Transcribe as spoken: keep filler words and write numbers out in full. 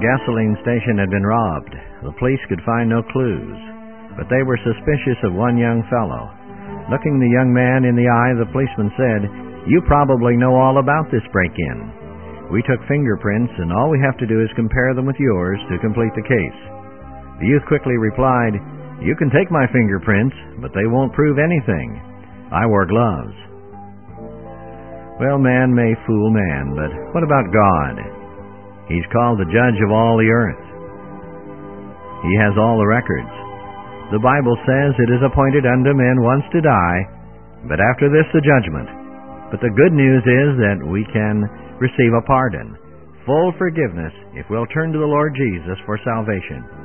gasoline station had been robbed. The police could find no clues, but they were suspicious of one young fellow. Looking the young man in the eye, the policeman said, "You probably know all about this break-in. We took fingerprints, and all we have to do is compare them with yours to complete the case." The youth quickly replied, "You can take my fingerprints, but they won't prove anything. I wore gloves." Well, man may fool man, but what about God? He's called the judge of all the earth. He has all the records. The Bible says it is appointed unto men once to die, but after this the judgment. But the good news is that we can receive a pardon, full forgiveness, if we'll turn to the Lord Jesus for salvation.